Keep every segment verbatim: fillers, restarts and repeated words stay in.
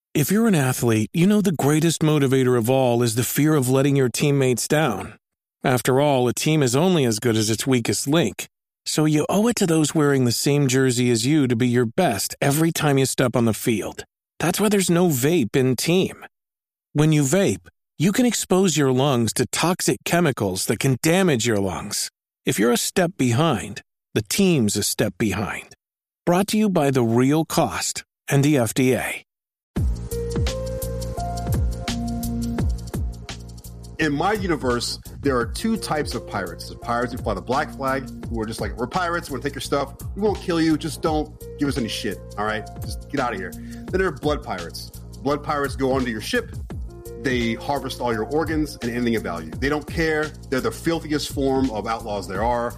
If you're an athlete, you know the greatest motivator of all is the fear of letting your teammates down. After all, a team is only as good as its weakest link. So you owe it to those wearing the same jersey as you to be your best every time you step on the field. That's why there's no vape in team. When you vape, you can expose your lungs to toxic chemicals that can damage your lungs. If you're a step behind, the team's a step behind. Brought to you by The Real Cost and the F D A. In my universe, there are two types of pirates. There's pirates who fly the black flag, who are just like, we're pirates, we're gonna take your stuff, we won't kill you, just don't give us any shit, all right? Just get out of here. Then there are blood pirates. Blood pirates go onto your ship, they harvest all your organs and anything of value. They don't care, they're the filthiest form of outlaws there are.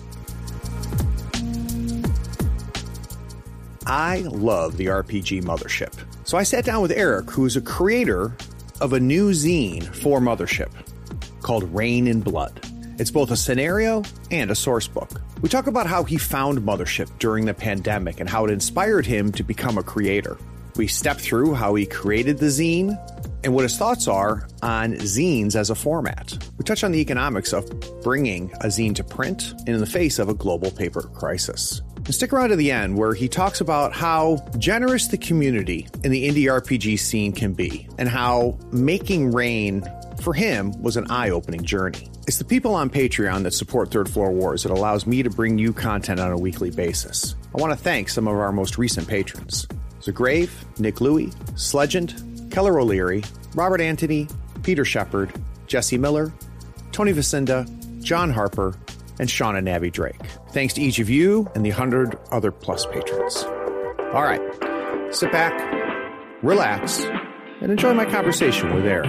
I love the R P G Mothership. So I sat down with Eric, who's a creator of a new zine for Mothership called Rain in Blood. It's both a scenario and a source book. We talk about how he found Mothership during the pandemic and how it inspired him to become a creator. We step through how he created the zine and what his thoughts are on zines as a format. We touch on the economics of bringing a zine to print in the face of a global paper crisis. And stick around to the end where he talks about how generous the community in the indie R P G scene can be and how making Rain for him was an eye-opening journey. It's the people on Patreon that support Third Floor Wars that allows me to bring you content on a weekly basis. I want to thank some of our most recent patrons. Zagrave, Nick Louie, Slegend, Keller O'Leary, Robert Anthony, Peter Shepard, Jesse Miller, Tony Vicinda, John Harper, and Sean and Nabby Drake. Thanks to each of you and the hundred other plus patrons. All right, sit back, relax, and enjoy my conversation with Eric.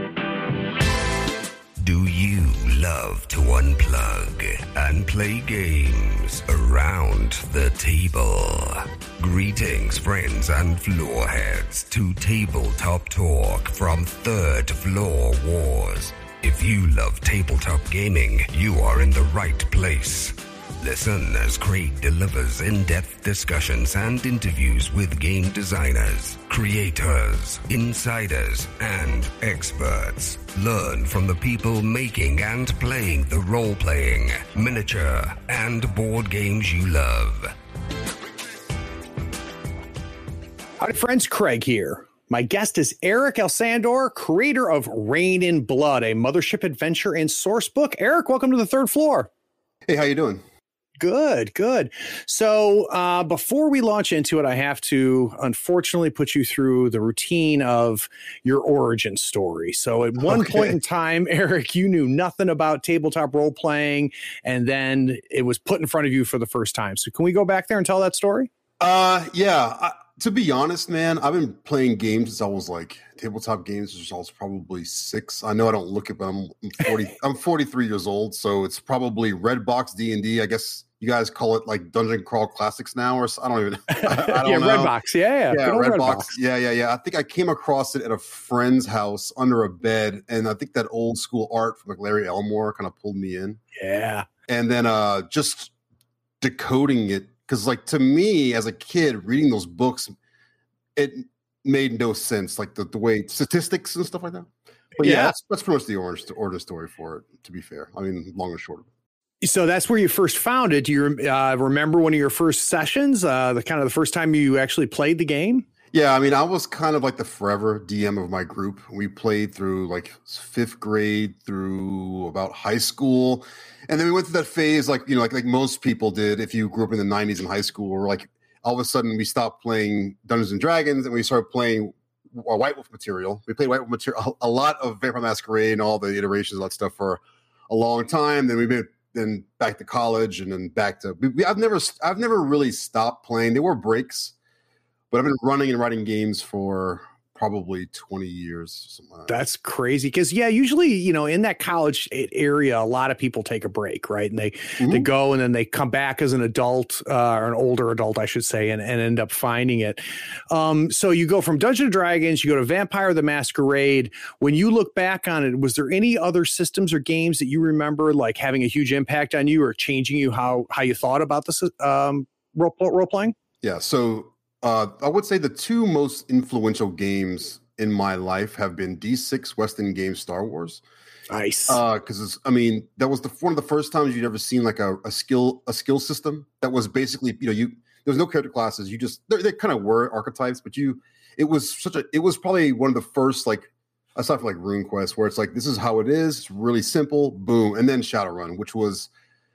Do you love to unplug and play games around the table? Greetings, friends and floor heads, to Tabletop Talk from Third Floor Wars. If you love tabletop gaming, you are in the right place. Listen as Craig delivers in-depth discussions and interviews with game designers, creators, insiders, and experts. Learn from the people making and playing the role-playing, miniature, and board games you love. Howdy, friends. Craig here. My guest is Eric Alsandor, creator of Rain in Blood, a Mothership adventure and source book. Eric, welcome to the Third Floor. Hey, how you doing? Good, good. So uh, before we launch into it, I have to unfortunately put you through the routine of your origin story. So at one okay. point in time, Eric, you knew nothing about tabletop role playing, and then it was put in front of you for the first time. So can we go back there and tell that story? Uh, yeah. I- To be honest, man, I've been playing games since I was like tabletop games since I was probably six. I know I don't look it, but I'm forty. I'm forty-three years old, so it's probably Redbox D and D. I guess you guys call it like Dungeon Crawl Classics now, or I don't even. I, I don't yeah, know. Redbox. Yeah, yeah, yeah, Redbox. Redbox. Yeah, yeah, yeah. I think I came across it at a friend's house under a bed, and I think that old school art from like Larry Elmore kind of pulled me in. Yeah, and then uh, just decoding it. Because, like, to me, as a kid, reading those books, it made no sense, like the, the way statistics and stuff like that. But yeah, yeah that's, that's pretty much the origin, origin story for it, to be fair. I mean, long and short of it. So that's where you first found it. Do you uh, remember one of your first sessions, uh, the kind of the first time you actually played the game? Yeah, I mean, I was kind of like the forever D M of my group. We played through like fifth grade through about high school. And then we went through that phase, like, you know, like like most people did if you grew up in the nineties in high school, where like all of a sudden we stopped playing Dungeons and Dragons and we started playing uh, White Wolf material. We played White Wolf material, a lot of Vampire Masquerade and all the iterations of that stuff for a long time. Then we been then back to college and then back to. We, I've never I've never really stopped playing. There were breaks, but I've been running and writing games for probably twenty years. Something like that. That's crazy. Because, yeah, usually, you know, in that college area, a lot of people take a break, right? And they, mm-hmm. they go and then they come back as an adult uh, or an older adult, I should say, and, and end up finding it. Um, so you go from Dungeons and Dragons, you go to Vampire the Masquerade. When you look back on it, was there any other systems or games that you remember like having a huge impact on you or changing you how, how you thought about this um, role, role playing? Yeah. So Uh, I would say the two most influential games in my life have been D six West End Games Star Wars. Nice. Because uh, I mean, that was the one of the first times you'd ever seen like a, a skill a skill system that was basically, you know, you there was no character classes. You just they kind of were archetypes, but you it was such a it was probably one of the first, like, aside from like RuneQuest, where it's like this is how it is. It's really simple, boom, and then Shadowrun, which was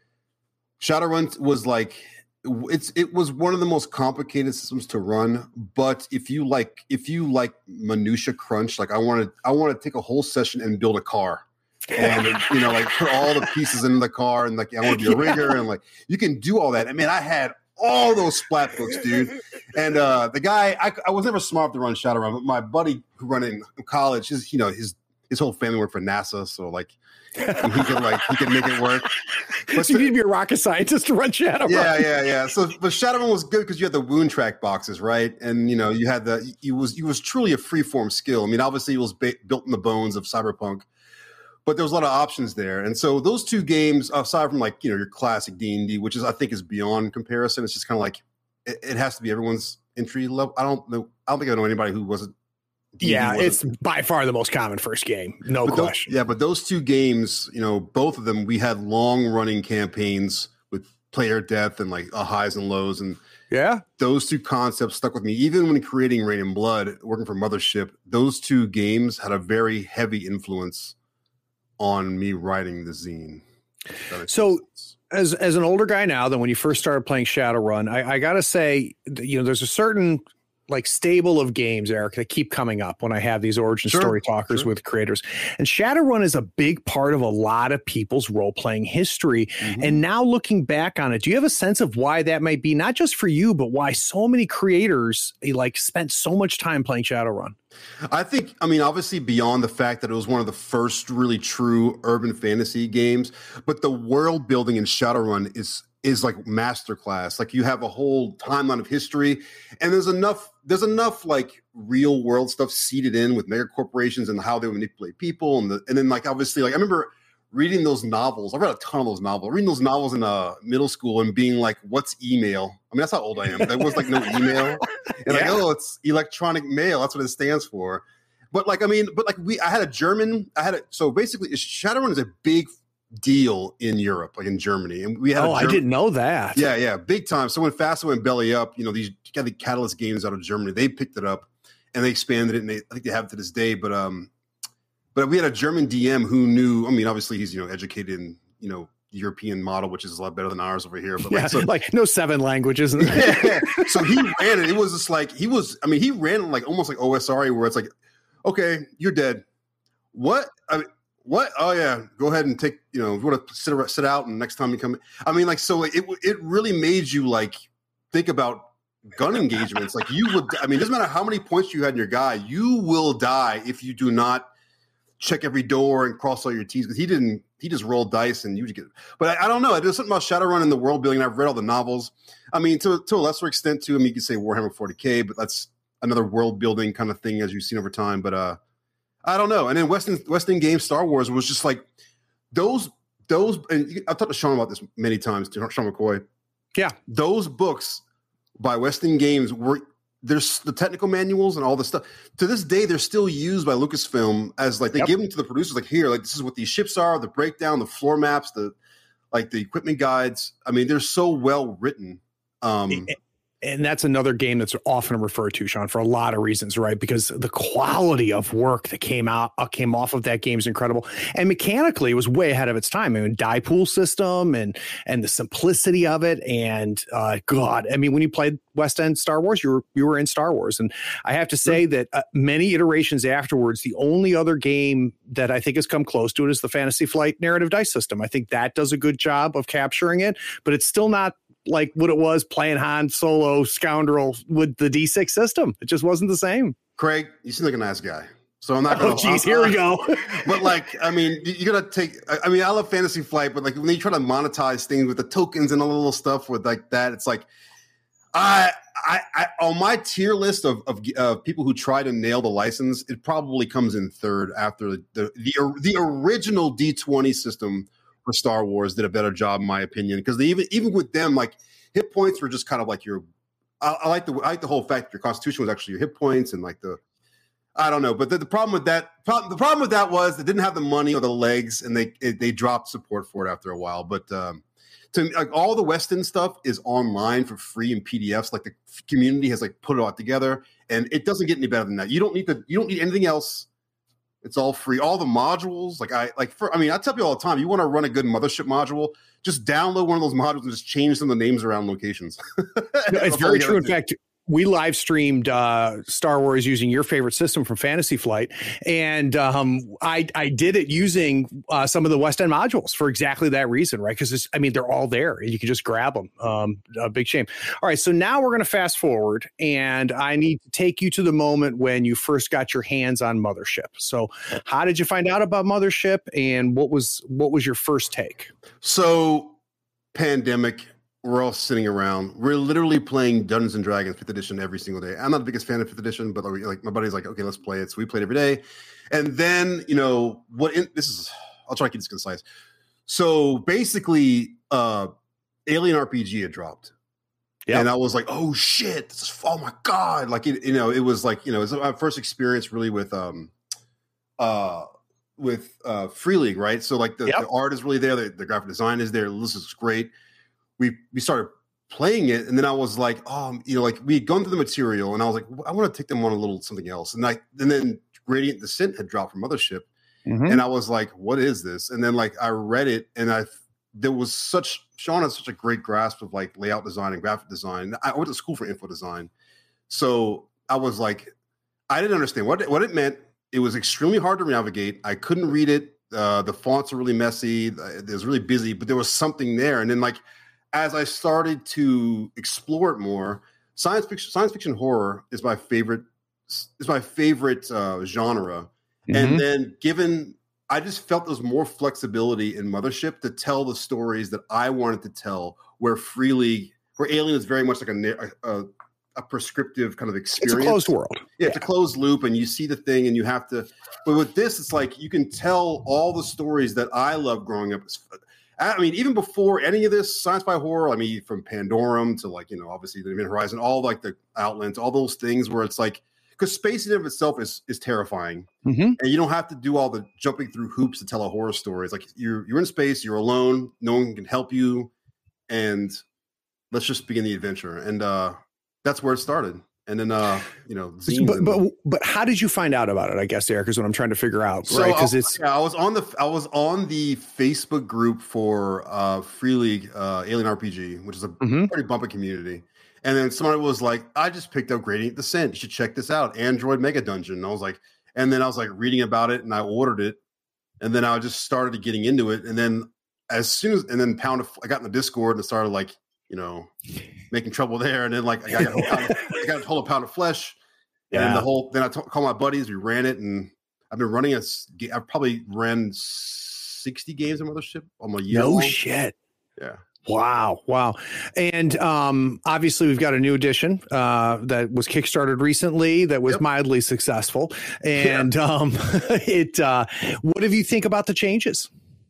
Shadowrun was like. It's it was one of the most complicated systems to run, but if you like if you like minutia crunch, like I wanted I want to take a whole session and build a car, and you know, like put all the pieces in the car, and like I want to be a rigger, and like you can do all that. I mean, I had all those splat books, dude. And uh, the guy, I, I was never smart to run Shadowrun, but my buddy who ran it in college, his you know his his whole family worked for NASA, so like. he could like he could make it work. But so you need to be a rocket scientist to run Shadowrun. Yeah, yeah, yeah. So, but Shadowrun was good because you had the wound track boxes, right? And you know, you had the it was it was truly a free form skill. I mean, obviously, it was ba- built in the bones of Cyberpunk, but there was a lot of options there. And so, those two games, aside from like you know your classic D and D, which is I think is beyond comparison, it's just kind of like it, it has to be everyone's entry level. I don't know. I don't think I know anybody who wasn't. D and D yeah, wasn't. it's by far the most common first game, no but question. Those, yeah, but those two games, you know, both of them, we had long running campaigns with player death and like uh, highs and lows, and yeah, those two concepts stuck with me. Even when creating Rain and Blood, working for Mothership, those two games had a very heavy influence on me writing the zine. So. As as an older guy now, than when you first started playing Shadowrun, I, I gotta say, you know, there's a certain like stable of games, Eric, that keep coming up when I have these origin sure, story talkers sure. with creators. And Shadowrun is a big part of a lot of people's role-playing history. Mm-hmm. And now looking back on it, do you have a sense of why that might be? Not just for you, but why so many creators like spent so much time playing Shadowrun? I think, I mean, obviously beyond the fact that it was one of the first really true urban fantasy games, but the world building in Shadowrun is is like masterclass. Like you have a whole timeline of history, and there's enough there's enough like real world stuff seeded in with mega corporations and how they manipulate people, and the and then like obviously like I remember reading those novels. I read a ton of those novels. Reading those novels in uh, middle school and being like, "What's email?" I mean, that's how old I am. There was like no email, and yeah. like, oh, it's electronic mail. That's what it stands for. But like, I mean, but like we, I had a German. I had a so basically, Shadowrun is a big deal in Europe, like in Germany, and we had. Oh, a German, I didn't know that. Yeah, yeah, big time. So when FASA went belly up, you know, these got the Catalyst games out of Germany. They picked it up and they expanded it, and they, I think they have it to this day. But um, but we had a German D M who knew. I mean, obviously he's you know educated in you know European model, which is a lot better than ours over here. But like, yeah, so, like no seven languages. yeah. So he ran it. It was just like he was. I mean, he ran like almost like O S R E, where it's like, okay, you're dead. What? I mean, what? Oh yeah, go ahead and take. You know, if you want to sit sit out, and next time you come. I mean, like, so it it really made you like think about gun engagements. Like you would. I mean, it doesn't matter how many points you had in your guy, you will die if you do not check every door and cross all your T's, because he didn't. He just rolled dice and you get. But I, I don't know. There's something about Shadowrun and the world building. I've read all the novels. I mean, to to a lesser extent too. I mean, you could say Warhammer forty K, but that's another world building kind of thing as you've seen over time. But uh, I don't know. And then West End, West End Games Star Wars was just like those those. And I've talked to Sean about this many times. To Sean McCoy. Yeah, those books by West End Games were. There's the technical manuals and all the stuff. To this day, they're still used by Lucasfilm as like they yep. give them to the producers. Like here, like this is what these ships are, the breakdown, the floor maps, the like the equipment guides. I mean, they're so well written. Um, and that's another game that's often referred to, Sean, for a lot of reasons, right? Because the quality of work that came out uh, came off of that game is incredible, and mechanically, it was way ahead of its time. I mean, die pool system and and the simplicity of it, and uh, God, I mean, when you played West End Star Wars, you were you were in Star Wars, and I have to say that uh, many iterations afterwards, the only other game that I think has come close to it is the Fantasy Flight narrative dice system. I think that does a good job of capturing it, but it's still not like what it was playing Han Solo Scoundrel with the D six system. It just wasn't the same. Craig, you seem like a nice guy, so I'm not going to. Oh, geez, here we go. But like, I mean, you got to take. I mean, I love Fantasy Flight, but like when you try to monetize things with the tokens and all the little stuff with like that, it's like, I, I, I on my tier list of of uh, people who try to nail the license, it probably comes in third after the the the, the original D twenty system. For Star Wars did a better job, in my opinion, because they even even with them, like hit points were just kind of like your I, I like the I like the whole fact that your constitution was actually your hit points and like the I don't know, but the, the problem with that the problem with that was they didn't have the money or the legs, and they it, they dropped support for it after a while. But um, to like all the Weston stuff is online for free in P D Fs. Like the community has like put it all together, and it doesn't get any better than that. You don't need to you don't need anything else. It's all free. All the modules, like I like for I mean, I tell people all the time, you want to run a good mothership module, just download one of those modules and just change some of the names around locations. No, it's very true. In fact, we live streamed uh, Star Wars using your favorite system from Fantasy Flight, and um, I I did it using uh, some of the West End modules for exactly that reason, right? Because I mean they're all there, and you can just grab them. Um, a big shame. All right, so now we're going to fast forward, and I need to take you to the moment when you first got your hands on Mothership. So, how did you find out about Mothership, and what was what was your first take? So, pandemic. We're all sitting around. We're literally playing Dungeons and Dragons fifth edition every single day. I'm not the biggest fan of fifth edition, but like my buddy's like, okay, let's play it. So we played every day. And then, you know, what in, this is, I'll try to keep this concise. So basically, uh, Alien R P G had dropped. Yep. And I was like, oh shit, this is, oh my God. Like, it, you know, it was like, you know, it was my first experience really with, um, uh, with uh, Free League, right? So like the, yep. the art is really there. The, the graphic design is there. This is great. We we started playing it, and then I was like, um, you know, like we had gone through the material, and I was like, I want to take them on a little something else. And I and then Gradient Descent had dropped from Mothership, mm-hmm. and I was like, what is this? And then like I read it, and I there was such Sean has such a great grasp of like layout design and graphic design. I went to school for info design, so I was like, I didn't understand what it, what it meant. It was extremely hard to navigate. I couldn't read it. Uh, the fonts were really messy. It was really busy, but there was something there. And then like. As I started to explore it more, science fiction, science fiction horror is my favorite. Is my favorite uh, genre, mm-hmm. and then given I just felt there was more flexibility in Mothership to tell the stories that I wanted to tell. Where Free League, where Alien is very much like a a, a prescriptive kind of experience. It's a closed world. Yeah, yeah, it's a closed loop, and you see the thing, and you have to. But with this, it's like you can tell all the stories that I loved growing up. I mean, even before any of this sci-fi horror, I mean, from Pandorum to like, you know, obviously the Event Horizon, all like the Outlands, all those things where it's like, because space in and of itself is is terrifying, mm-hmm. and you don't have to do all the jumping through hoops to tell a horror story. It's like you're you're in space, you're alone, no one can help you, and let's just begin the adventure. And uh, that's where it started. And then, uh, you know, but but but how did you find out about it? I guess, Eric, is what I'm trying to figure out, so right? Because it's yeah, I was on the I was on the Facebook group for uh, Free League uh, Alien R P G, which is a mm-hmm. pretty bumpy community. And then somebody was like, "I just picked up Gradient Descent. You should check this out, Android Mega Dungeon." And I was like, and then I was like reading about it, and I ordered it, and then I just started getting into it, and then as soon as and then pound of, I got in the Discord and started like. You know, making trouble there, and then like I got, a pound of, I got a whole pound of flesh, and yeah. the whole. Then I t- called my buddies. We ran it, and I've been running a. I've probably ran sixty games in Mothership on my year. No long. shit. Yeah. Wow. Wow. And um, obviously, we've got a new edition uh, that was kickstarted recently that was yep. mildly successful. And yeah. um, it. Uh, what do you think about the changes?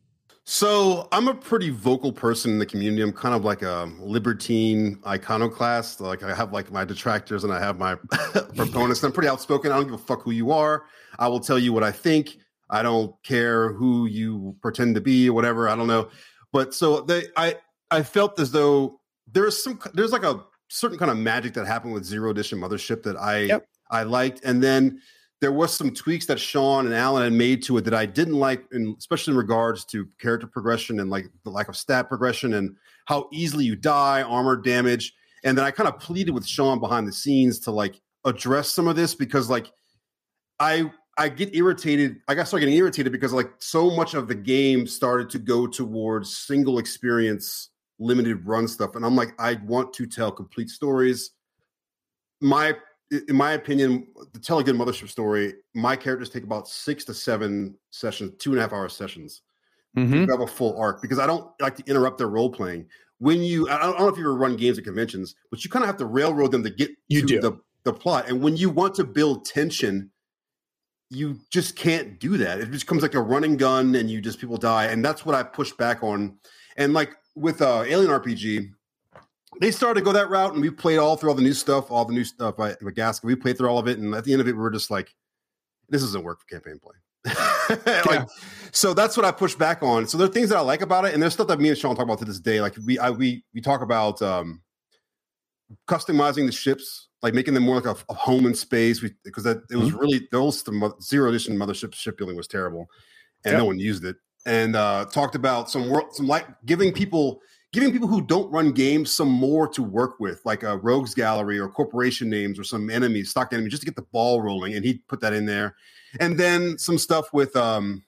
So I'm a pretty vocal person in the community. I'm kind of like a libertine iconoclast. Like I have like my detractors and I have my proponents. I'm pretty outspoken. I don't give a fuck who you are. I will tell you what I think. I don't care who you pretend to be or whatever. I don't know. But so they, I, I felt as though there's some, there's like a certain kind of magic that happened with Zero Edition Mothership that I, yep. I liked. And then there was some tweaks that Sean and Alan had made to it that I didn't like, in, especially in regards to character progression and like the lack of stat progression and how easily you die, armor damage. And then I kind of pleaded with Sean behind the scenes to like address some of this because like I I get irritated. I got started getting irritated because like so much of the game started to go towards single experience, limited run stuff. And I'm like, I want to tell complete stories. My In my opinion, to tell a good Mothership story, my characters take about six to seven sessions, two and a half hour sessions mm-hmm. to have a full arc because I don't like to interrupt their role playing. When you, I don't know if you ever run games at conventions, but you kind of have to railroad them to get you to do. the, the plot. And when you want to build tension, you just can't do that. It just becomes like a running gun and you just, people die. And that's what I push back on. And like with uh, Alien R P G, they started to go that route, and we played all through all the new stuff, all the new stuff by, by Gaskin. We played through all of it, and at the end of it, we were just like, this doesn't work for campaign play. like, yeah. So that's what I push back on. So there are things that I like about it, and there's stuff that me and Sean talk about to this day. Like we I, we we talk about um, customizing the ships, like making them more like a, a home in space. We because that it was mm-hmm. really those the zero edition mothership shipbuilding was terrible, and yep. no one used it. And uh, talked about some world, some like giving people. Giving people who don't run games some more to work with, like a rogues gallery or corporation names or some enemies, stock enemies, just to get the ball rolling. And he put that in there. And then some stuff with um,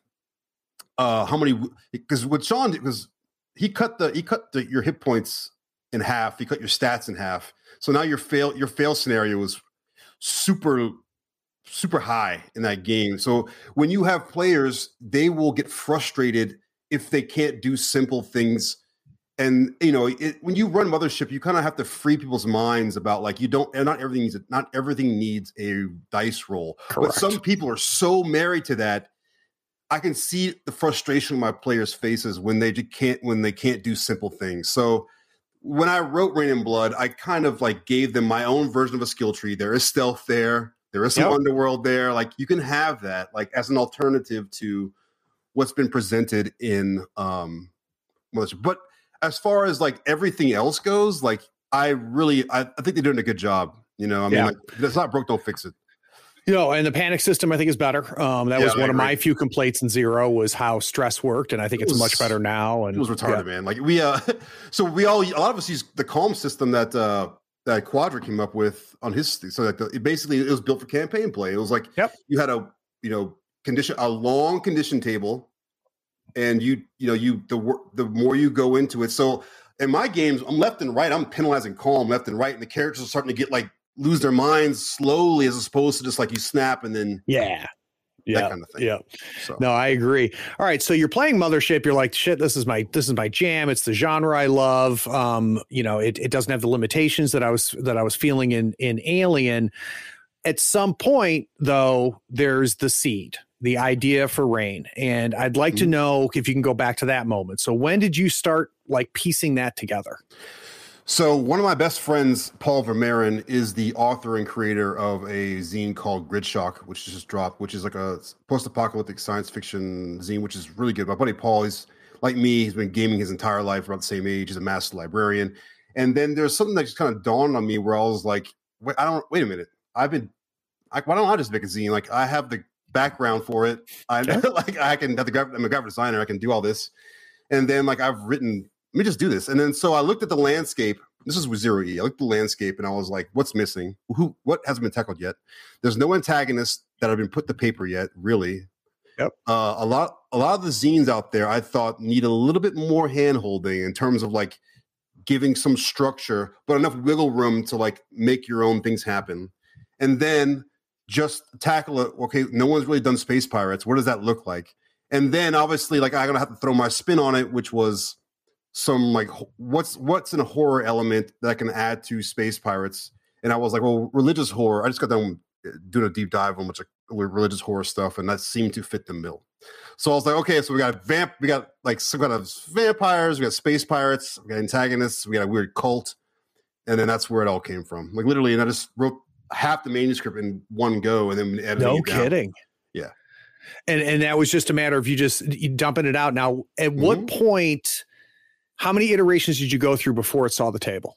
uh, how many, because what Sean did was he cut the he cut the, your hit points in half. He cut your stats in half. So now your fail your fail scenario was super super high in that game. So when you have players, they will get frustrated if they can't do simple things. And you know, it, when you run Mothership, you kind of have to free people's minds about like you don't. Not everything needs a, not everything needs a dice roll. Correct. But some people are so married to that. I can see the frustration on my players' faces when they just can't when they can't do simple things. So when I wrote Rain and Blood, I kind of like gave them my own version of a skill tree. There is stealth there. There is some yep. underworld there. Like you can have that like as an alternative to what's been presented in um, Mothership, but. As far as like everything else goes, like I really, I, I think they're doing a good job. You know, I mean, yeah. like, if it's not broke, don't fix it. You know, and the panic system, I think, is better. Um, that yeah, was one of my few complaints in Zero was how stress worked, and I think it it's was, much better now. And it was retarded, yeah. man. Like we, uh, so we all, a lot of us use the calm system that uh, that Quadra came up with on his. So like the, it basically, it was built for campaign play. It was like yep. you had a, you know, condition a long condition table. And you, you know, you the the more you go into it. So in my games, I'm left and right. I'm penalizing calm left and right, and the characters are starting to get like lose their minds slowly, as opposed to just like you snap and then yeah, yeah, that kind of thing. Yeah. So. No, I agree. All right, so you're playing Mothership. You're like, shit, this is my this is my jam. It's the genre I love. Um, you know, it it doesn't have the limitations that I was that I was feeling in in Alien. At some point, though, there's the seed. The idea for Rain. And I'd like mm-hmm. to know if you can go back to that moment. So when did you start like piecing that together? So one of my best friends, Paul Vermeeren, is the author and creator of a zine called Gridshock, which just dropped, which is like a post-apocalyptic science fiction zine, which is really good. My buddy Paul, he's like me, he's been gaming his entire life, about the same age. He's a master librarian. And then there's something that just kind of dawned on me where I was like, wait, I don't, wait a minute. I've been, I, why don't I just make a zine? Like I have the background for it. I like I can the graphic, I'm a graphic designer. I can do all this, and then like I've written. Let me just do this. And then so I looked at the landscape. This is with Zero E. I looked at the landscape and I was like, "What's missing? Who? What hasn't been tackled yet? There's no antagonists that have been put to paper yet. Really. Yep. Uh, a lot. A lot of the zines out there, I thought, need a little bit more hand holding in terms of like giving some structure, but enough wiggle room to like make your own things happen, and then." Just tackle it. Okay, no one's really done Space Pirates. What does that look like? And then obviously, like I'm gonna have to throw my spin on it, which was some like what's what's in a horror element that I can add to Space Pirates. And I was like, well, religious horror. I just got done doing a deep dive on much like religious horror stuff, and that seemed to fit the bill. So I was like, okay, so we got vamp, we got like some kind of vampires, we got space pirates, we got antagonists, we got a weird cult, and then that's where it all came from. Like literally, and I just wrote half the manuscript in one go, and then edited no it down. Kidding. Yeah, and and that was just a matter of you just you dumping it out. Now, at mm-hmm. what point? How many iterations did you go through before it saw the table?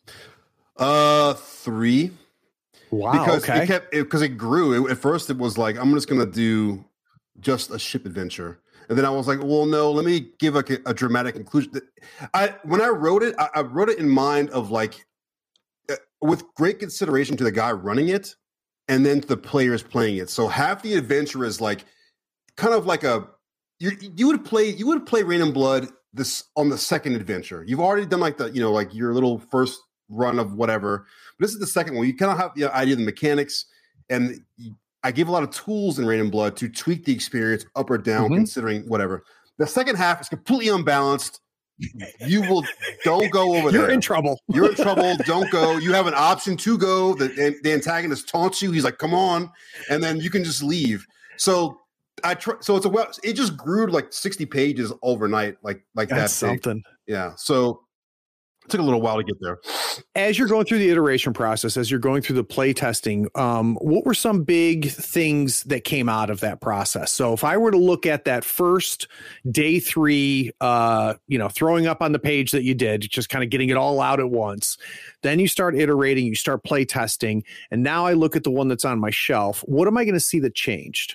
Uh, three. Wow. Because okay. it kept because it, it grew. It, at first, it was like I'm just gonna do just a ship adventure, and then I was like, well, no, let me give like a, a dramatic conclusion. I when I wrote it, I, I wrote it in mind of like. With great consideration to the guy running it and then to the players playing it. So half the adventure is like kind of like a you you would play you would play Rain and Blood this on the second adventure. You've already done like the, you know, like your little first run of whatever. But this is the second one. You kind of have the idea of the mechanics, and I give a lot of tools in Rain and Blood to tweak the experience up or down, mm-hmm. considering whatever. The second half is completely unbalanced. You will don't go over You're there. You're in trouble. You're in trouble. Don't go. You have an option to go. The, the antagonist taunts you. He's like, "Come on," and then you can just leave. So I try. So it's a well. It just grew to like sixty pages overnight, like like That's that. Big. Something. Yeah. So It took a little while to get there. As you're going through the iteration process, as you're going through the play testing, um, what were some big things that came out of that process? So if I were to look at that first day three, uh, you know, throwing up on the page that you did, just kind of getting it all out at once, then you start iterating, you start play testing, and now I look at the one that's on my shelf. What am I going to see that changed?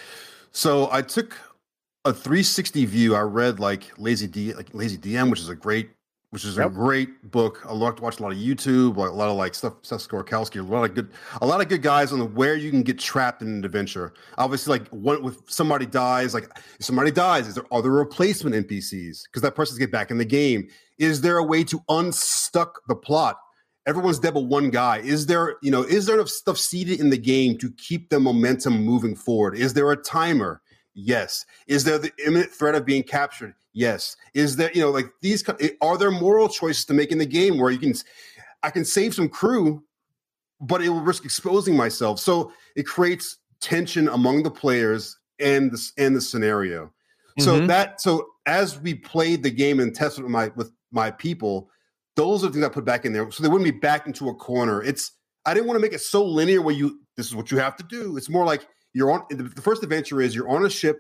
So I took a three sixty view. I read like Lazy D, like Lazy D M, which is a great which is yep. a great book. I loved watched a lot of YouTube, like a lot of like stuff, Seth Skorkowski, a lot of good, a lot of good guys on the where you can get trapped in an adventure. Obviously, like one with somebody dies, like if somebody dies, is there are there replacement N P Cs because that person's get back in the game? Is there a way to unstuck the plot? Everyone's dead but one guy. Is there, you know, is there enough stuff seeded in the game to keep the momentum moving forward? Is there a timer? Yes. Is there the imminent threat of being captured? Yes. Is there, you know, like these, are there moral choices to make in the game where you can, I can save some crew, but it will risk exposing myself. So it creates tension among the players and the, and the scenario. Mm-hmm. So that, so as we played the game and tested with my, with my people, those are the things I put back in there. So they wouldn't be backed into a corner. It's, I didn't want to make it so linear where you, this is what you have to do. It's more like you're on, the first adventure is you're on a ship.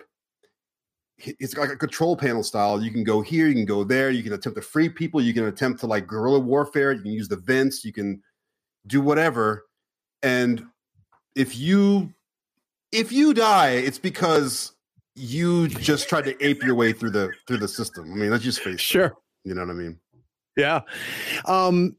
It's like a control panel style. You can go here, you can go there, you can attempt to free people, you can attempt to like guerrilla warfare, you can use the vents, you can do whatever. And if you if you die, it's because you just tried to ape your way through the through the system. I mean, let's just face it. Sure. You know what I mean? Yeah. Um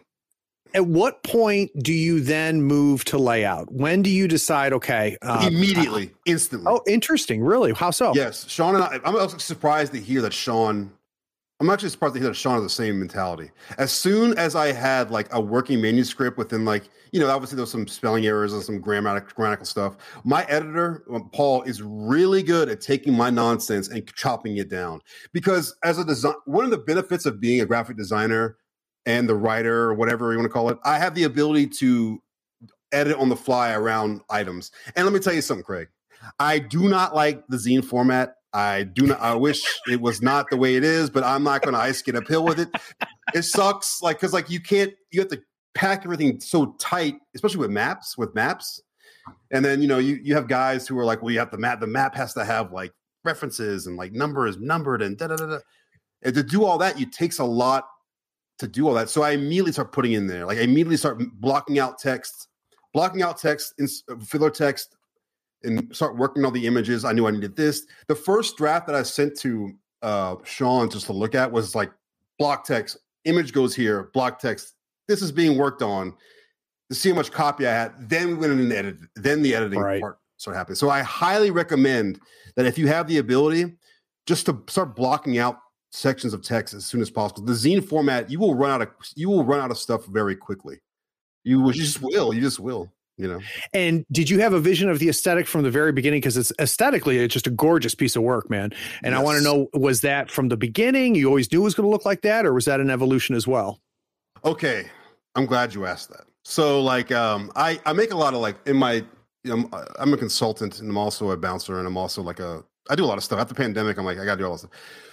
At what point do you then move to layout? When do you decide, okay. Uh, Immediately, uh, instantly. Oh, interesting. Really? How so? Yes. Sean and I, I'm also surprised to hear that Sean, I'm actually surprised to hear that Sean has the same mentality. As soon as I had like a working manuscript within like, you know, obviously there was some spelling errors and some grammatic, grammatical stuff. My editor, Paul, is really good at taking my nonsense and chopping it down. Because as a design, one of the benefits of being a graphic designer and the writer or whatever you want to call it, I have the ability to edit on the fly around items. And let me tell you something, Craig. I do not like the zine format. I do not. I wish it was not the way it is, but I'm not going to ice skate uphill with it. It sucks, like because like you can't. You have to pack everything so tight, especially with maps. With maps, and then you know you you have guys who are like, well, you have the map. The map has to have like references and like numbers numbered and da da da da. And to do all that, it takes a lot to do all that. So I immediately start putting in there, like I immediately start blocking out text, blocking out text, in, filler text, and start working on the images. I knew I needed this. The first draft that I sent to uh, Sean just to look at was like block text, image goes here, block text. This is being worked on to see how much copy I had. Then we went in and edited. Then the editing right. part started happening. So I highly recommend that if you have the ability, just to start blocking out sections of text as soon as possible. The zine format, you will run out of you will run out of stuff very quickly. You, you just will. You just will. You know. And did you have a vision of the aesthetic from the very beginning? Because it's aesthetically, it's just a gorgeous piece of work, man. And yes. I want to know, was that from the beginning? You always knew it was going to look like that, or was that an evolution as well? Okay, I'm glad you asked that. So, like, um, I I make a lot of like in my, you know, I'm a consultant and I'm also a bouncer and I'm also like a I do a lot of stuff. After the pandemic, I'm like I got to do all this stuff.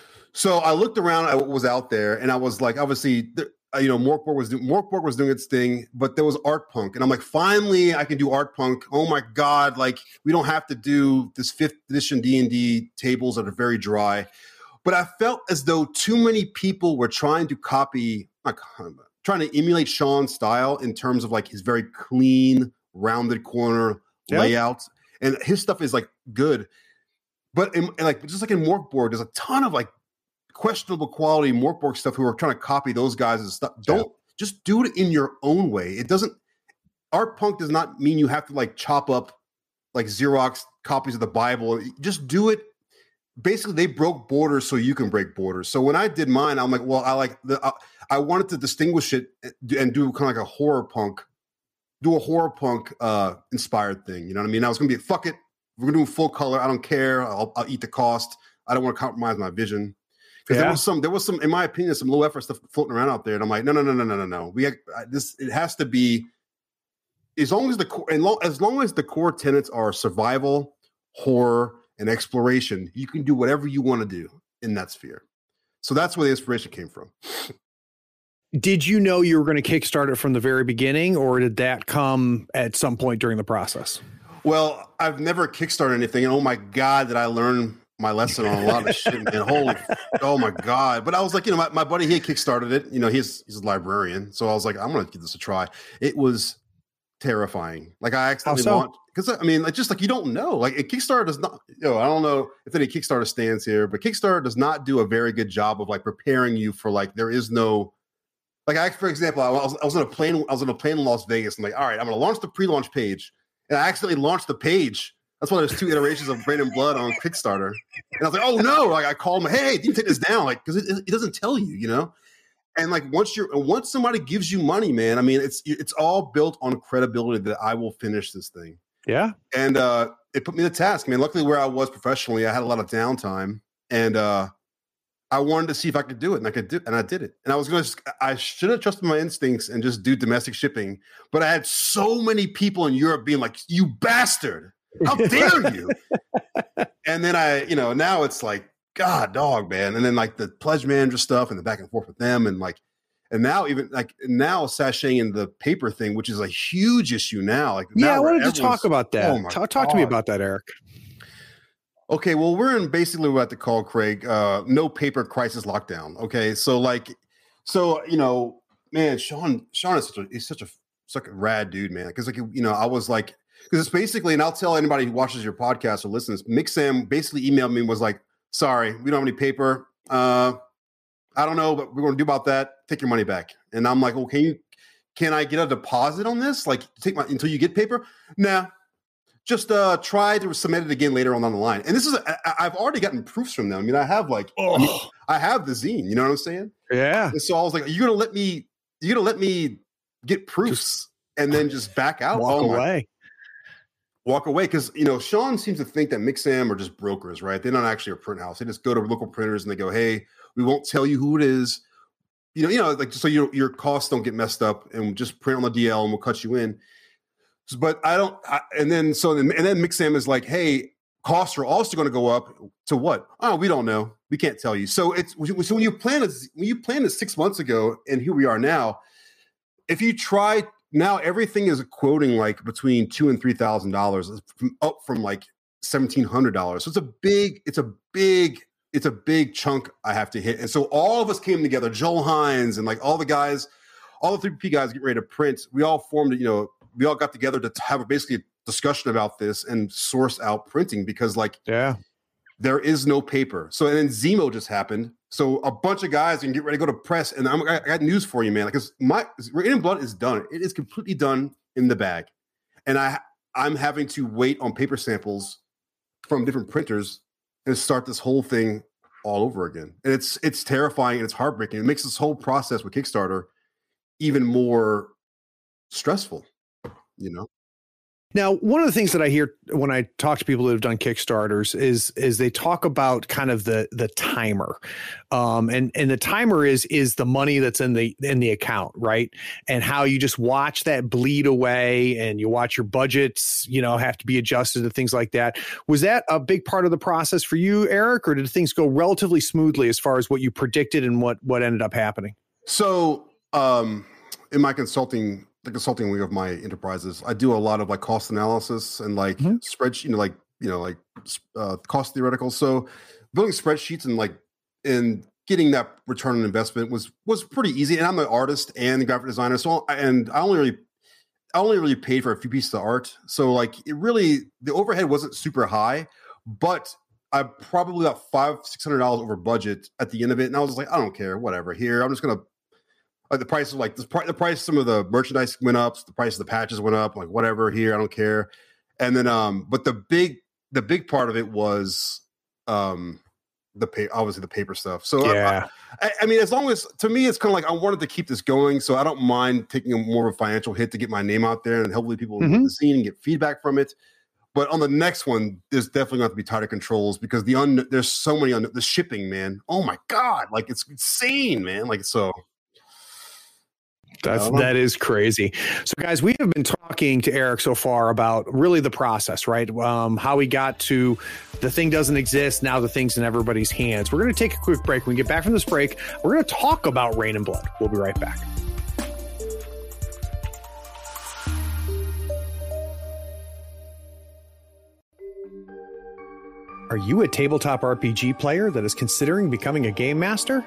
So I looked around at what was out there, and I was like, obviously, you know, Morkborg was doing Morkborg was doing its thing, but there was art punk, and I'm like, finally, I can do art punk. Oh my god, like we don't have to do this fifth edition D and D tables that are very dry. But I felt as though too many people were trying to copy, like, trying to emulate Sean's style in terms of like his very clean, rounded corner yep. layout, and his stuff is like good, but in, like just like in Morkborg, there's a ton of like questionable quality Morkborg stuff who are trying to copy those guys and stuff. Don't yeah. just do it in your own way. It doesn't art punk does not mean you have to like chop up like Xerox copies of the Bible. Just do it. Basically, they broke borders so you can break borders. So when I did mine, I'm like, well, I like the I, I wanted to distinguish it and do kind of like a horror punk, do a horror punk uh, inspired thing. You know what I mean? I was gonna be fuck it. We're gonna do full color. I don't care. I'll, I'll eat the cost. I don't want to compromise my vision. Because yeah. there was some, there was some, in my opinion, some low effort stuff floating around out there, and I'm like, no, no, no, no, no, no, no. We have, this. It has to be as long as the core, and long, as long as the core tenets are survival, horror, and exploration. You can do whatever you want to do in that sphere. So that's where the inspiration came from. Did you know you were going to kickstart it from the very beginning, or did that come at some point during the process? Well, I've never kickstarted anything, and oh my God, did I learn my lesson on a lot of shit, man. Holy, oh my God. But I was like, you know, my, my buddy, he had kickstarted it. You know, he's he's a librarian. So I was like, I'm going to give this a try. It was terrifying. Like I accidentally so? launched, because I mean, like just like you don't know. Like a Kickstarter does not, you know, I don't know if any Kickstarter stands here, but Kickstarter does not do a very good job of like preparing you for like, there is no, like I, for example, I was, I was on a plane, I was on a plane in Las Vegas and like, all right, I'm going to launch the pre-launch page. And I accidentally launched the page. That's why there's two iterations of Rain and Blood on Kickstarter. And I was like, oh no, like I called him, hey, you take this down. Like, cause it, it doesn't tell you, you know? And like, once you're, once somebody gives you money, man, I mean, it's, it's all built on credibility that I will finish this thing. Yeah. And uh, it put me to task, man. Luckily where I was professionally, I had a lot of downtime and uh, I wanted to see if I could do it and I could do and I did it. And I was going to, I should have trusted my instincts and just do domestic shipping. But I had so many people in Europe being like, you bastard. How dare you? And then I, you know, now it's like, God, dog, man. And then like the pledge manager stuff and the back and forth with them. And like, and now even like now sashaying the paper thing, which is a huge issue now. Like, yeah, now I wanted to talk about that. Oh talk, talk to me about that, Eric. Okay, well, we're in basically what to call, Craig, uh, no paper crisis lockdown. Okay, so like, so, you know, man, Sean, Sean is such a, he's such a, such a rad dude, man. Because like, you know, I was like, because it's basically, and I'll tell anybody who watches your podcast or listens, Mixam basically emailed me and was like, sorry, we don't have any paper. Uh, I don't know, but we're going to do about that. Take your money back. And I'm like, well, can you, can I get a deposit on this? Like, take my, until you get paper? Nah, just uh, try to submit it again later on down the line. And this is, I, I've already gotten proofs from them. I mean, I have like, oh. I, mean, I have the zine, you know what I'm saying? Yeah. And so I was like, are you going to let me, you're going to let me get proofs just, and then just back out? Walk oh, away. My. Walk away, because you know Sean seems to think that Mixam are just brokers, right? They're not actually a print house. They just go to local printers and they go, "Hey, we won't tell you who it is, you know, you know, like so your your costs don't get messed up, and we'll just print on the D L and we'll cut you in." But I don't, I, and then so then and then Mixam is like, "Hey, costs are also going to go up to what? Oh, we don't know, we can't tell you." So it's so when you plan it, when you planned it six months ago, and here we are now. If you try. Now everything is quoting like between two and three thousand dollars, up from like seventeen hundred dollars. So it's a big, it's a big, it's a big chunk I have to hit. And so all of us came together, Joel Hines and like all the guys, all the three P guys getting ready to print. We all formed, you know, we all got together to have a basically a discussion about this and source out printing because like yeah, there is no paper. So and then Zemo just happened. So a bunch of guys can get ready to go to press, and I'm, I got news for you, man. Because my Rain and Blood is done; it is completely done in the bag, and I I'm having to wait on paper samples from different printers and start this whole thing all over again. And it's it's terrifying and it's heartbreaking. It makes this whole process with Kickstarter even more stressful, you know. Now, one of the things that I hear when I talk to people that have done Kickstarters is is they talk about kind of the the timer, um, and and the timer is is the money that's in the in the account, right? And how you just watch that bleed away, and you watch your budgets, you know, have to be adjusted and things like that. Was that a big part of the process for you, Eric, or did things go relatively smoothly as far as what you predicted and what what ended up happening? So, um, in my consulting. The consulting wing of my enterprises, I do a lot of like cost analysis and like mm-hmm. spreadsheet, you know, like you know, like uh, cost theoretical. So building spreadsheets and like and getting that return on investment was was pretty easy. And I'm an artist and a graphic designer, so and I only really I only really paid for a few pieces of art. So like it really the overhead wasn't super high, but I probably got five six hundred dollars over budget at the end of it, and I was just like, I don't care, whatever. Here, I'm just gonna. Like the price of like the price, the price, some of the merchandise went up. The price of the patches went up. Like whatever here, I don't care. And then, um, but the big, the big part of it was, um, the pay, obviously the paper stuff. So yeah, I, I mean, as long as to me, it's kind of like I wanted to keep this going. So I don't mind taking a more of a financial hit to get my name out there and hopefully people mm-hmm. will see and get feedback from it. But on the next one, there's definitely going to be tighter controls because the un, there's so many on the shipping, man. Oh my God, like it's insane, man. Like so. That's that is crazy. So, guys, we have been talking to Eric so far about really the process, right? Um, how we got to the thing doesn't exist. Now the thing's in everybody's hands. We're going to take a quick break. When we get back from this break, we're going to talk about Reign in Blood. We'll be right back. Are you a tabletop R P G player that is considering becoming a game master?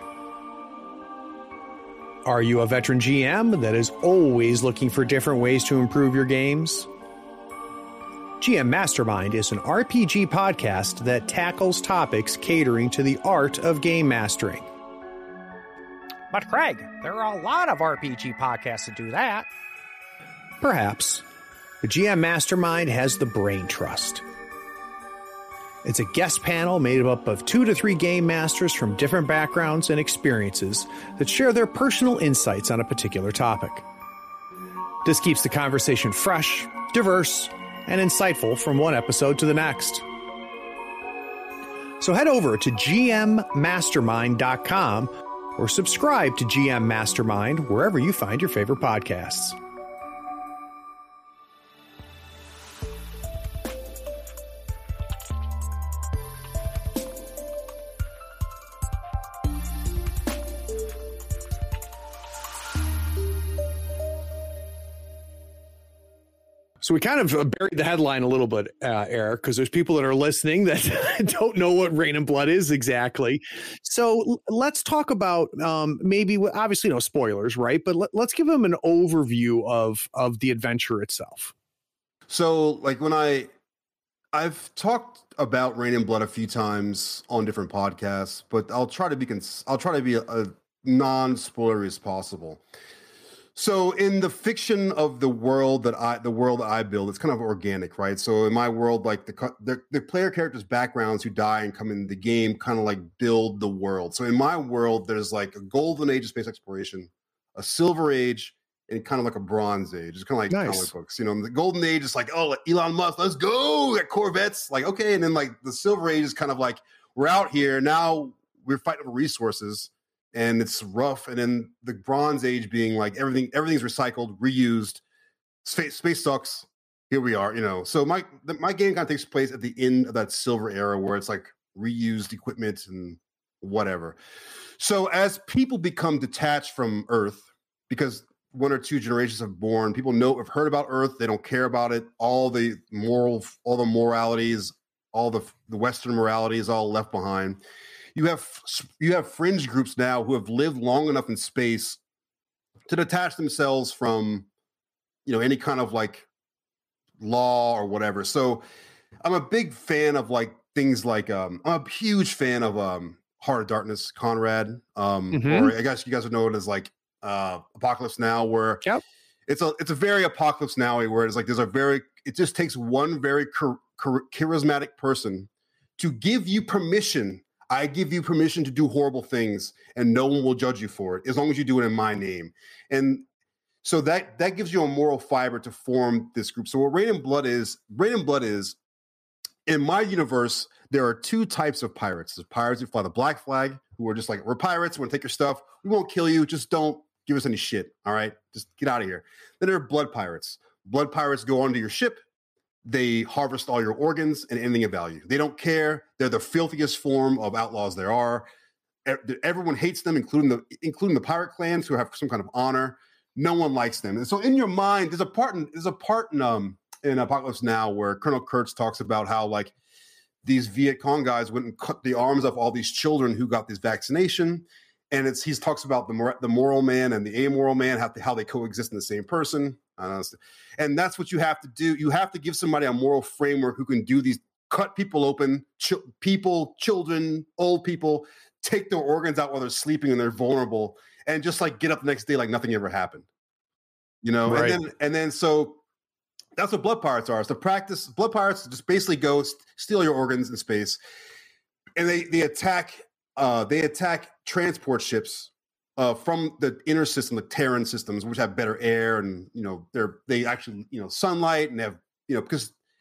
Are you a veteran G M that is always looking for different ways to improve your games? G M Mastermind is an R P G podcast that tackles topics catering to the art of game mastering. But Craig, there are a lot of R P G podcasts that do that. Perhaps. But G M Mastermind has the brain trust. It's a guest panel made up of two to three game masters from different backgrounds and experiences that share their personal insights on a particular topic. This keeps the conversation fresh, diverse, and insightful from one episode to the next. So head over to G M mastermind dot com or subscribe to G M Mastermind wherever you find your favorite podcasts. So we kind of buried the headline a little bit, uh, Eric, because there's people that are listening that don't know what Reign in Blood is exactly. So l- let's talk about um, maybe, obviously no spoilers, right? But let, let's give them an overview of of the adventure itself. So, like when I, I've talked about Reign in Blood a few times on different podcasts, but I'll try to be cons- I'll try to be a, a non-spoilery as possible. So in the fiction of the world that I, the world that I build, it's kind of organic, right? So in my world, like the the, the player characters' backgrounds who die and come in the game kind of like build the world. So in my world, there's like a golden age of space exploration, a silver age, and kind of like a bronze age. It's kind of like Nice. comic books. You know, the golden age is like, oh, Elon Musk, let's go, got Corvettes, like, okay. And then like the silver age is kind of like, we're out here now, we're fighting for resources. And it's rough. And then the Bronze Age being like everything, everything's recycled, reused. Space, space sucks. Here we are, you know. So my the, my game kind of takes place at the end of that silver era where it's like reused equipment and whatever. So as people become detached from Earth, because one or two generations have born, people know have heard about Earth, they don't care about it. All the moral, all the moralities, all the the Western morality is all left behind. You have you have fringe groups now who have lived long enough in space to detach themselves from, you know, any kind of like law or whatever. So I'm a big fan of like things like um, I'm a huge fan of um, Heart of Darkness, Conrad, um, Mhm. or I guess you guys would know it as like uh, Apocalypse Now, where Yep. it's a it's a very Apocalypse Now where it's like there's a very it just takes one very char- char- charismatic person to give you permission. I give you permission to do horrible things, and no one will judge you for it as long as you do it in my name. And so that that gives you a moral fiber to form this group. So what Reign in Blood is, Reign in Blood is, in my universe, there are two types of pirates. There's pirates who fly the black flag, who are just like, we're pirates, we're gonna take your stuff, we won't kill you, just don't give us any shit, all right? Just get out of here. Then there are blood pirates. Blood pirates go onto your ship, they harvest all your organs and anything of value. They don't care. They're the filthiest form of outlaws there are. Everyone hates them, including the including the pirate clans who have some kind of honor. No one likes them. And so in your mind, there's a part in there's a part in um in Apocalypse Now where Colonel Kurtz talks about how like these Viet Cong guys went and cut the arms off all these children who got this vaccination. And it's he talks about the mor- the moral man and the amoral man, how they, how they coexist in the same person. And that's what you have to do. You have to give somebody a moral framework who can do these, cut people open, ch- people, children, old people, take their organs out while they're sleeping and they're vulnerable, and just like get up the next day like nothing ever happened. You know, Right. and then and then so that's what blood pirates are. It's the practice. Blood pirates just basically go st- steal your organs in space, and they they attack uh, they attack transport ships. Uh, from the inner system, the Terran systems, which have better air, and you know they're they actually you know sunlight and they have you know because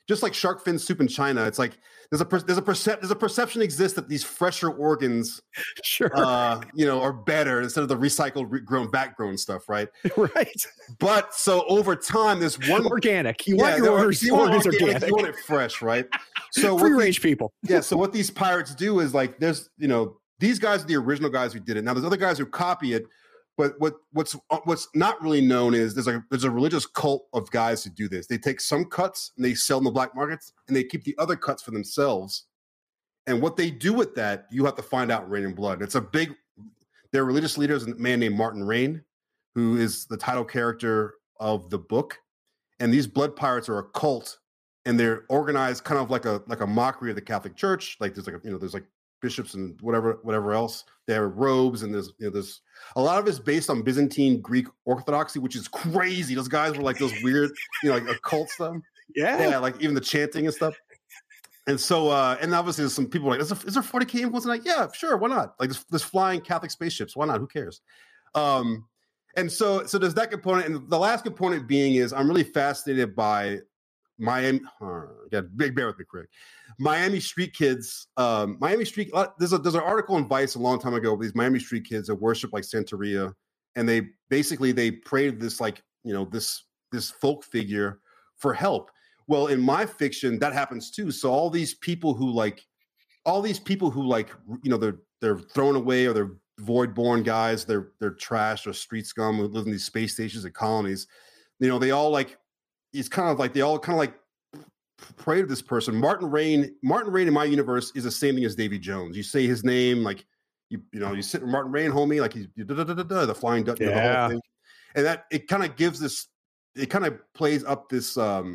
just like shark fin soup in China. It's like there's a per, there's a percep there's a perception exists that these fresher organs, sure, uh, you know, are better instead of the recycled, grown, back grown stuff, right? Right. But so over time, this one organic. You yeah, want your orders, you want organs organic, organic. You want it fresh, right? So free what range these, people. Yeah. So what these pirates do is like there's you know these guys are the original guys who did it. Now there's other guys who copy it. But what what's what's not really known is there's a there's a religious cult of guys who do this. They take some cuts and they sell in the black markets, and they keep the other cuts for themselves. And what they do with that, you have to find out in Reign in Blood. It's a big. Their religious leader is a man named Martin Rain, who is the title character of the book. And these blood pirates are a cult, and they're organized kind of like a like a mockery of the Catholic Church. Like there's like a, you know there's like bishops and whatever whatever else. They have robes, and there's you know there's a lot of it's based on Byzantine Greek Orthodoxy, which is crazy. Those guys were like those weird, you know, like occult stuff. Yeah, yeah, like even the chanting and stuff. And so, uh, and obviously, there's some people like, is there, is there forty K influence? And like, yeah, sure, why not? Like, there's, there's flying Catholic spaceships, why not? Who cares? Um, and so, so there's that component, and the last component being is I'm really fascinated by Miami. Uh, yeah, big bear with me, Craig. Miami Street Kids. Um, Miami Street. Uh, there's a there's an article in Vice a long time ago. These Miami Street Kids that worship like Santeria, and they basically they pray to this like you know this this folk figure for help. Well, in my fiction, that happens too. So all these people who like, all these people who like, you know, they're they're thrown away or they're void-born guys. They're they're trash or street scum who live in these space stations and colonies. You know, they all like. It's kind of like they all kind of like pray to this person. Martin Rain. Martin Rain in my universe is the same thing as Davy Jones. You say his name like you you know you sit with Martin Rain, homie, like he's da, da, da, da, da, the flying duck, you know, the whole thing, and that it kind of gives this. It kind of plays up this. um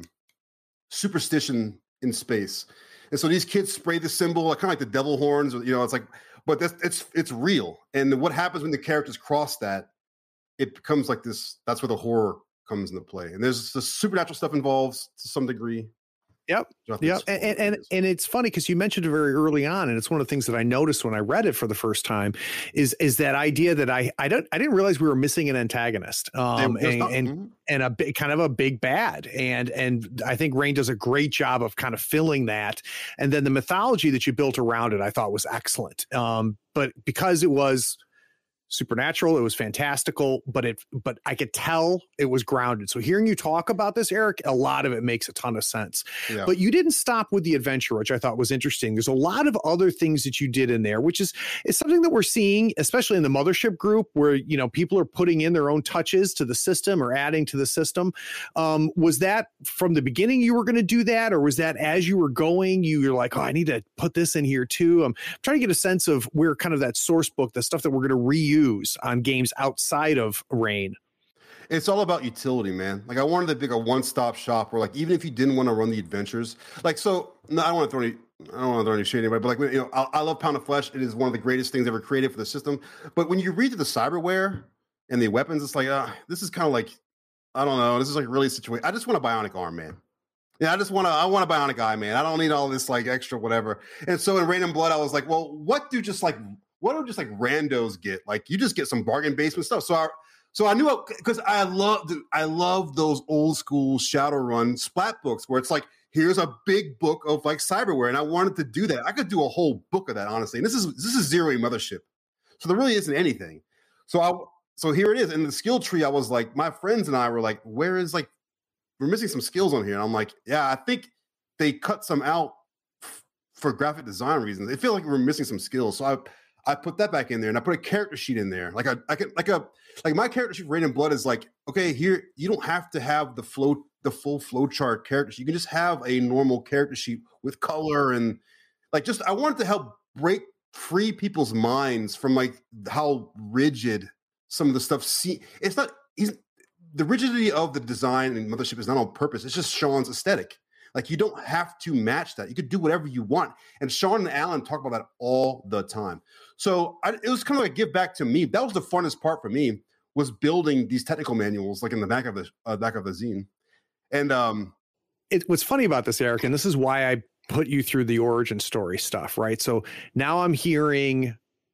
superstition in space. And so these kids spray the symbol, like kind of like the devil horns, you know, it's like, but that's it's it's real. And what happens when the characters cross that, it becomes like this, that's where the horror comes into play. And there's the supernatural stuff involved to some degree. Yep. Yep. And, and, and, and it's funny because you mentioned it very early on. And it's one of the things that I noticed when I read it for the first time is, is that idea that I, I don't, I didn't realize we were missing an antagonist um, and, not, and, mm-hmm. and a big, kind of a big bad. And, and I think Rain does a great job of kind of filling that. And then the mythology that you built around it, I thought was excellent. Um, but because it was supernatural, it was fantastical, but it but I could tell it was grounded. So hearing you talk about this, Eric, a lot of it makes a ton of sense. Yeah. But you didn't stop with the adventure, which I thought was interesting. There's a lot of other things that you did in there, which is is something that we're seeing, especially in the Mothership group, where you know people are putting in their own touches to the system or adding to the system. Um, was that from the beginning you were going to do that, or was that as you were going, you were like, oh, I need to put this in here too? I'm trying to get a sense of where kind of that source book, the stuff that we're going to reuse on games outside of Rain. It's all about utility, man. Like I wanted to be like a one-stop shop where like, even if you didn't want to run the adventures, like, so no, I don't want to throw any, I don't want to throw any shade anybody, but like, you know, I, I love Pound of Flesh. It is one of the greatest things ever created for the system. But when you read through the cyberware and the weapons, it's like, uh, this is kind of like, I don't know. This is like really a situation. I just want a bionic arm, man. Yeah, I just want to, I want a bionic eye, man. I don't need all this like extra whatever. And so in Reign in Blood, I was like, well, what do just like, what do just like randos get? Like you just get some bargain basement stuff. So I, so I knew because I, I love, I love those old school Shadowrun splat books where it's like, here's a big book of like cyberware. And I wanted to do that. I could do a whole book of that, honestly. And this is, this is Zero Mothership. So there really isn't anything. So I, so here it is. In the skill tree, I was like, my friends and I were like, where is like, we're missing some skills on here. And I'm like, yeah, I think they cut some out f- for graphic design reasons. They feel like we're missing some skills. So I, I put that back in there and I put a character sheet in there. Like a, I can, like a, like my character sheet for Reign in Blood is like, okay, here, you don't have to have the flow, the full flow chart character sheet. You can just have a normal character sheet with color and like, just, I wanted to help break free people's minds from like how rigid some of the stuff see. It's not, he's, the rigidity of the design and Mothership is not on purpose. It's just Sean's aesthetic. Like you don't have to match that. You could do whatever you want. And Sean and Alan talk about that all the time. So I, it was kind of like a give back to me. That was the funnest part for me, was building these technical manuals, like in the back of the uh, back of the zine. And um, it, what's funny about this, Eric, and this is why I put you through the origin story stuff, right? So now I'm hearing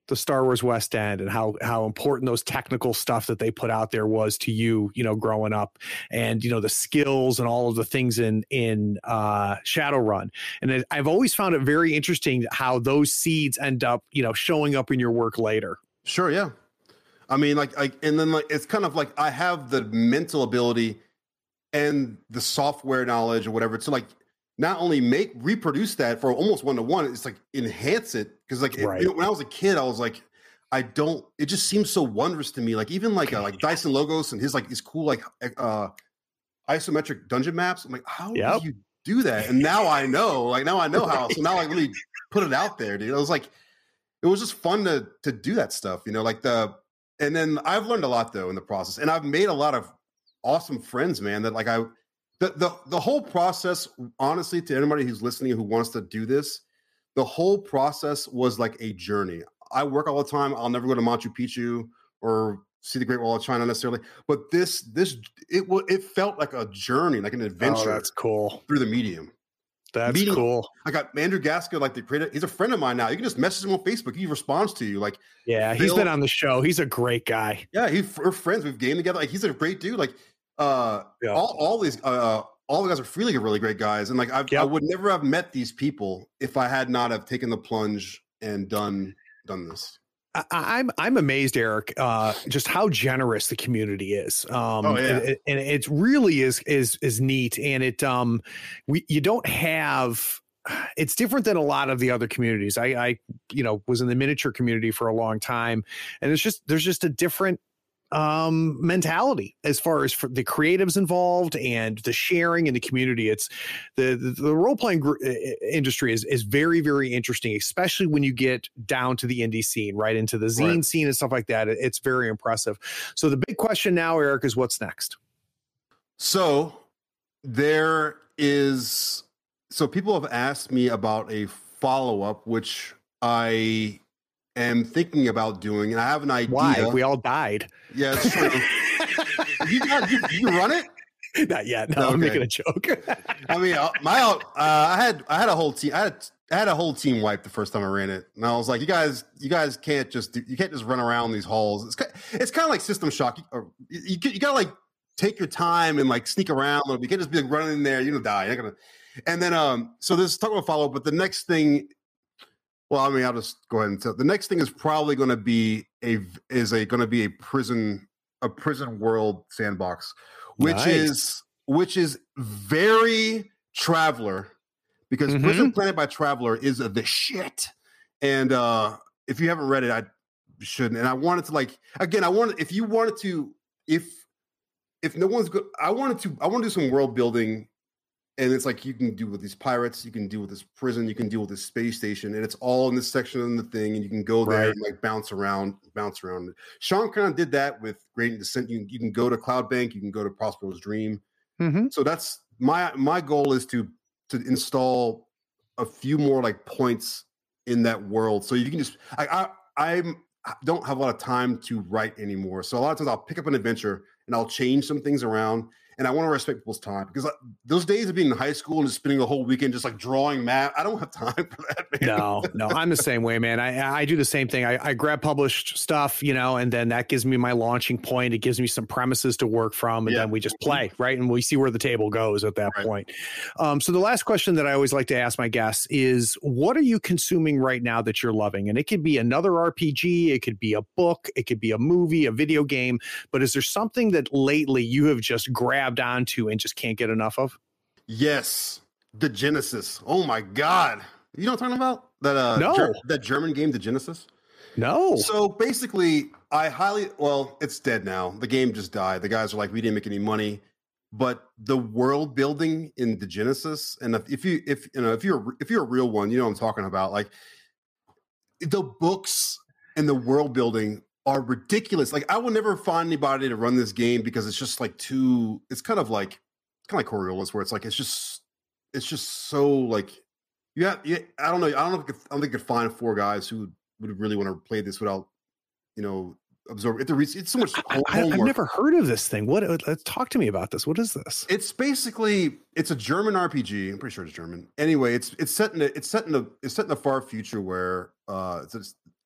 the Star Wars West End and how how important those technical stuff that they put out there was to you, you know, growing up, and you know the skills and all of the things in in uh, Shadowrun. And it, I've always found it very interesting how those seeds end up, you know, showing up in your work later. Sure, yeah. I mean, like, like, and then like it's kind of like I have the mental ability and the software knowledge or whatever to like not only make reproduce that for almost one to one, it's like enhance it because like Right. it, you know, when I was a kid, I was like, I don't. It just seems so wondrous to me. Like even like uh, like Dyson Logos and his like these cool like uh isometric dungeon maps. I'm like, how Yep. do you do that? And now I know. Like now I know how. So now I really put it out there, dude. I was like, it was just fun to to do that stuff, you know. Like the and then I've learned a lot though in the process, and I've made a lot of awesome friends, man. That like I. The, the the whole process, honestly, to anybody who's listening who wants to do this, the whole process was like a journey. I work all the time. I'll never go to Machu Picchu or see the Great Wall of China necessarily, but this this it w- it felt like a journey, like an adventure. Oh, that's cool. Through the medium. That's Meeting, cool. I got Andrew Gaska, like the creator. He's a friend of mine now. You can just message him on Facebook. He responds to you. Like, Yeah, he's Phil- been on the show. He's a great guy. yeah, he, we're friends. We've gamed together. Like, he's a great dude. Like, uh, Yeah. all all these uh, all the guys are really really great guys. And like, I, Yep. I would never have met these people if I had not have taken the plunge and done done this. I, I'm I'm amazed, Eric, uh, just how generous the community is. Um, Oh, yeah. and, and it really is is is neat. And it um, we you don't have. It's different than a lot of the other communities. I, I, you know, was in the miniature community for a long time, and it's just there's just a different um mentality as far as for the creatives involved and the sharing in the community. It's the the, the role-playing gr- industry is is very very interesting, especially when you get down to the indie scene, right into the zine Right. scene and stuff like that. It- it's very impressive. So the big question now, Eric, is what's next? So there is. So people have asked me about a follow up, which I am thinking about doing, and I have an idea. Why? We all died. Yeah, it's true. you, got, you, you run it? Not yet. No, I'm Okay. making a joke. I mean, uh, my uh, I had I had a whole team. I had I had a whole team wipe the first time I ran it, and I was like, "You guys, you guys can't just do, you can't just run around these halls. It's ki- it's kind of like System Shock. You, or you, you, you gotta like take your time and like sneak around. You can't just be like, running in there. You're gonna die. You're gonna." And then um, so this talk about follow up, but the next thing. Well, I mean, I'll just go ahead and tell. The next thing is probably going to be a is a going to be a prison a prison world sandbox, which Nice. is which is very Traveler, because Mhm. Prison Planet by Traveler is the shit. And uh, if you haven't read it, I shouldn't. And I wanted to like again, I wanted if you wanted to if if no one's good, I wanted to I want to do some world building. And it's like you can do with these pirates, you can deal with this prison, you can deal with this space station, and it's all in this section of the thing, and you can go there Right. and like bounce around, bounce around. Sean kind of did that with Great Descent. You, you can go to Cloud Bank, you can go to Prospero's Dream. Mm-hmm. So that's my my goal is to to install a few more like points in that world, so you can just I I I'm, I don't have a lot of time to write anymore. So a lot of times I'll pick up an adventure and I'll change some things around. And I want to respect people's time because like, those days of being in high school and just spending the whole weekend just like drawing map, I don't have time for that, man. No, no, I'm the same way, man. I, I do the same thing. I, I grab published stuff, you know, and then that gives me my launching point. It gives me some premises to work from, and Yeah. then we just play, right? And we see where the table goes at that Right. point. Um, so the last question that I always like to ask my guests is, what are you consuming right now that you're loving? And it could be another R P G, it could be a book, it could be a movie, a video game. But is there something that lately you have just grabbed onto and just can't get enough of? Yes, the Genesis. Oh my God, you know what I'm talking about? That uh, No. Ger- that German game, the Genesis. No. So basically, I highly well, it's dead now. The game just died. The guys are like, we didn't make any money. But the world building in the Genesis, and if, if you if you know if you're if you're a real one, you know what I'm talking about. Like the books and the world building are ridiculous. Like I will never find anybody to run this game because it's just like too. It's kind of like kind of like Coriolis, where it's like it's just it's just so like yeah. Yeah, I don't know. I don't know. If I, could, I don't think I could find four guys who would really want to play this without you know absorb. It's, a, it's so much I, I, homework. I've never heard of this thing. What? Let's talk to me about this. What is this? It's basically it's a German R P G. I'm pretty sure it's German. Anyway, it's it's set in a, it's set in a it's set in the far future where uh it's just,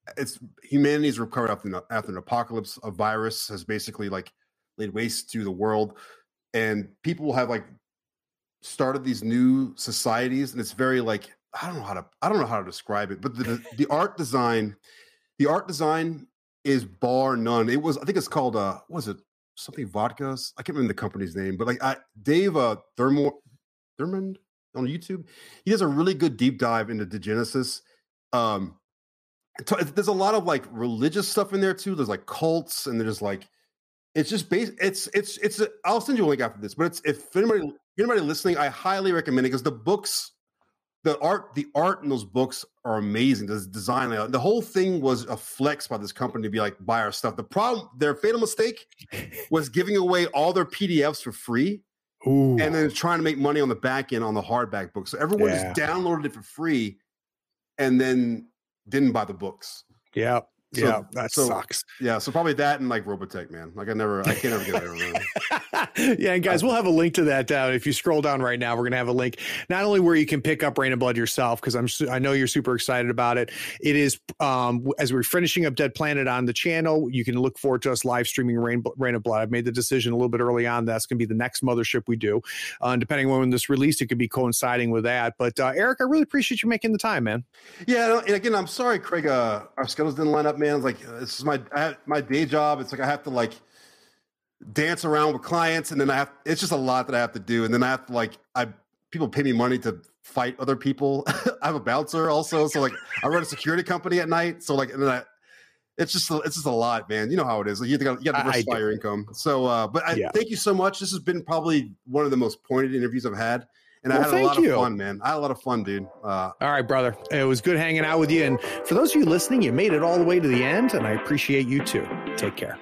it's humanity's recovered after an, after an apocalypse. A virus has basically like laid waste to the world, and people have like started these new societies, and it's very like I don't know how to I don't know how to describe it, but the the art design, the art design is bar none. It was I think it's called uh what was it something vodkas? I can't remember the company's name, but like I, Dave uh, Thermo Thurmond on YouTube, he does a really good deep dive into Degenesis. Um, there's a lot of like religious stuff in there too. There's like cults, and there's like it's just base. It's it's it's. A, I'll send you a link after this. But it's if anybody anybody listening, I highly recommend it because the books, the art, the art in those books are amazing. The design, the whole thing was a flex by this company to be like buy our stuff. The problem, their fatal mistake, was giving away all their P D Fs for free. Ooh. And then trying to make money on the back end on the hardback book. So everyone yeah. just downloaded it for free, and then didn't buy the books. Yeah. So, yeah. That so, sucks. Yeah. So probably that and like Robotech, man. Like I never, I can't ever get that. Yeah. And guys, we'll have a link to that down. If you scroll down right now, we're going to have a link, not only where you can pick up Rain and Blood yourself, because I'm, I know you're super excited about it. It is, um, as we're finishing up Dead Planet on the channel, you can look forward to us live streaming Rain, Rain of Blood. I've made the decision a little bit early on. That's going to be the next mothership we do. Uh, and depending on when this released, it could be coinciding with that. But uh, Eric, I really appreciate you making the time, man. Yeah. And again, I'm sorry, Craig, uh, our schedules didn't line up, man. It's like, it's my I have, my day job. It's like I have to like dance around with clients, and then I have it's just a lot that I have to do, and then I have to like I people pay me money to fight other people. I have a bouncer also, so like I run a security company at night, so like and then I it's just it's just a lot, man. You know how it is. Like you have to you have to diversify your income. So, uh, but I, yeah. thank you so much. This has been probably one of the most pointed interviews I've had. And well, I had a lot you. of fun, man. I had a lot of fun, dude. Uh, all right, brother. It was good hanging out with you. And for those of you listening, you made it all the way to the end, and I appreciate you too. Take care.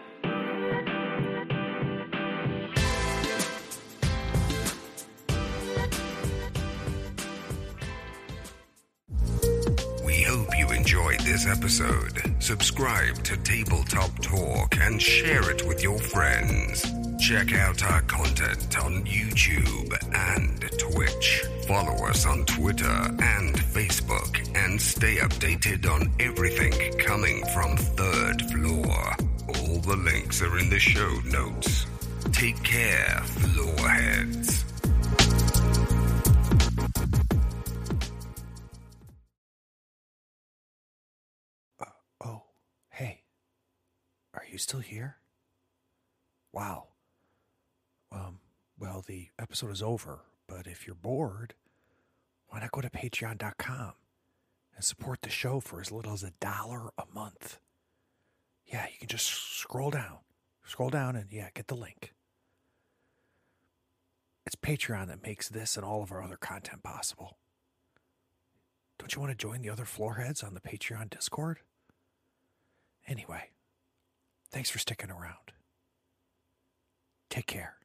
We hope you enjoyed this episode. Subscribe to Tabletop Talk and share it with your friends. Check out our content on YouTube and Twitch. Follow us on Twitter and Facebook and stay updated on everything coming from Third Floor. All the links are in the show notes. Take care, Floorheads. Uh, oh, hey. Are you still here? Wow. Um, well, the episode is over, but if you're bored, why not go to patreon dot com and support the show for as little as a dollar a month? Yeah, you can just scroll down, scroll down and yeah, get the link. It's Patreon that makes this and all of our other content possible. Don't you want to join the other floorheads on the Patreon Discord? Anyway, thanks for sticking around. Take care.